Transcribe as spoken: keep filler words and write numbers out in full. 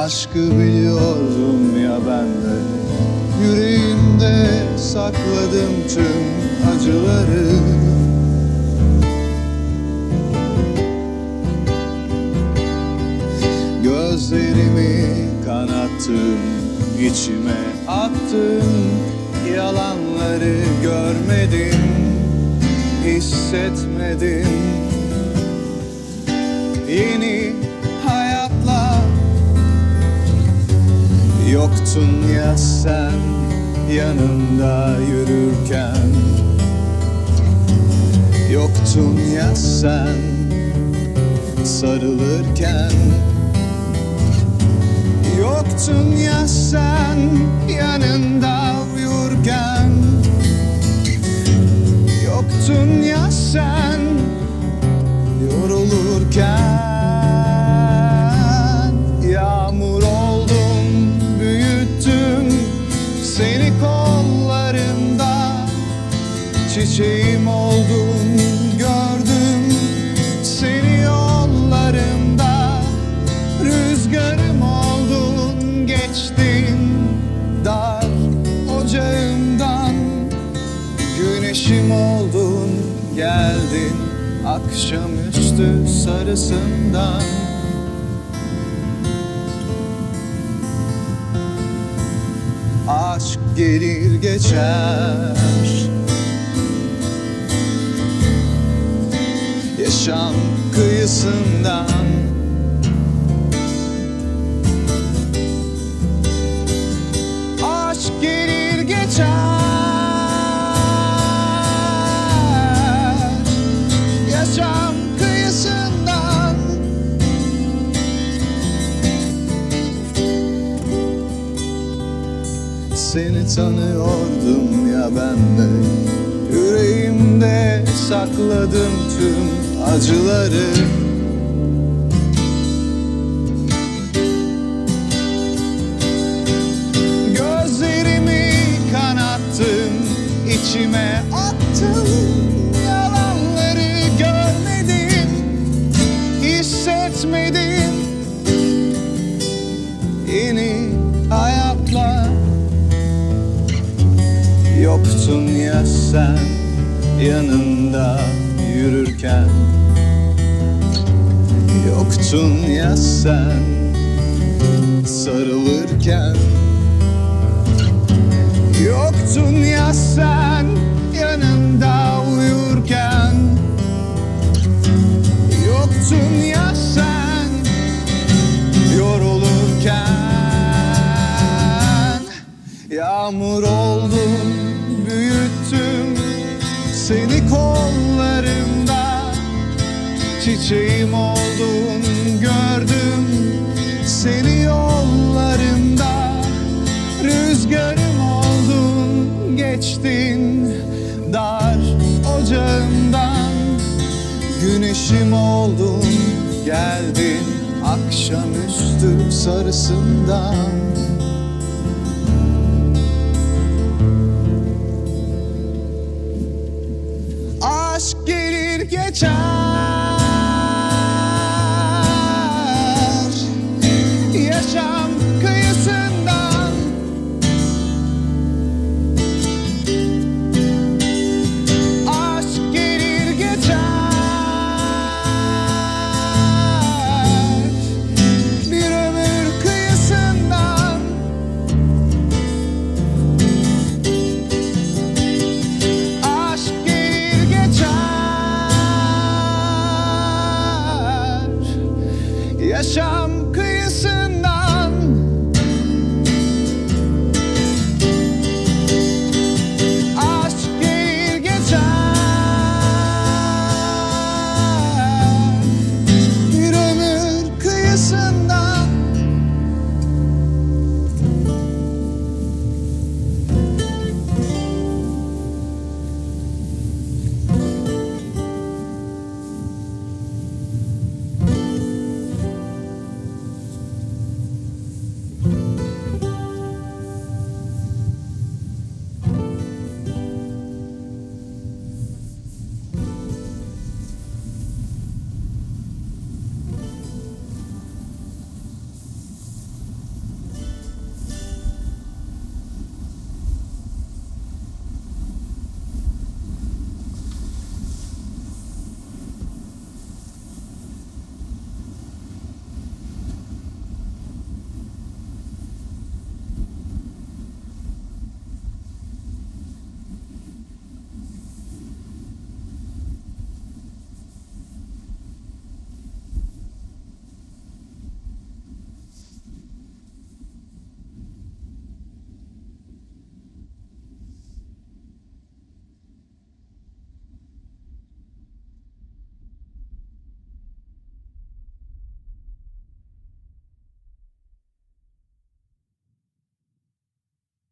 Aşkı biliyordum ya ben de, yüreğimde sakladım tüm acıları. Gözlerimi kanattım, içime attım, yalanları görmedim, hissetmedim. Yeni hayatlar yoktun ya sen yanımda yürürken, yoktun ya sen sarılırken, yoktun ya sen yanında uyurken, yoktun ya sen yorulurken. Yağmur oldum, büyüttüm seni kollarımda, çiçeğim oldum, gördüm seni yollarımda, rüzgarım oldun, geçtin dar ocağımdan, güneşim oldun, geldin akşamüstü sarısından. Aşk gelir geçer, yaşam kıyısından. Aşk gelir geçer, yaşam kıyısından. Seni tanıyordum ya ben de, yüreğimde sakladım tüm acıları. Gözlerimi kanattım, içime attım, yalanları görmedim, hissetmedim. Yeni hayatlar yoktun ya sen yanında yürürken, yoktun ya sen sarılırken, yoktun ya sen yanında uyurken, yoktun ya sen yorulurken. Yağmur oldum, büyüttüm seni kollarımda, çiçeğim oldun, gördüm seni yollarımda, rüzgarım oldun, geçtin dar ocağımdan, güneşim oldun, geldin akşamüstü sarısından. Aşk gelir geçer,